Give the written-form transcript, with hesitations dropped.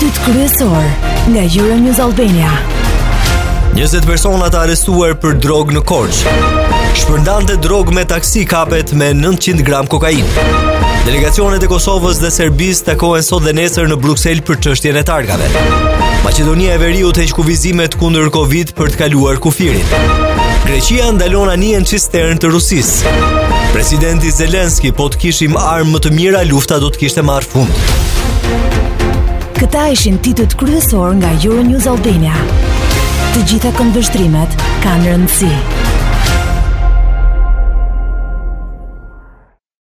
Titut kryesor nga Euronews Albania. 20 persona të arrestuar për drogë në Korçë. Shpërndante drogë me taksi kapet me 900 gram kokainë. Delegacionet e Kosovës dhe Serbisë takohen sot dhe nesër në Bruksel për çështjen e targave. Maqedonia e Veriut heq kufizimet kundër Covid për të kaluar kufirin. Greqia ndalon anijen cistern të Rusisë. Presidenti Zelenski, po të kishim armë më të mira, lufta do të kishte marrë fund. Këta ishin titut kryesor nga Euronews Albania. Të gjitha këndvështrimet kanë rëndësi.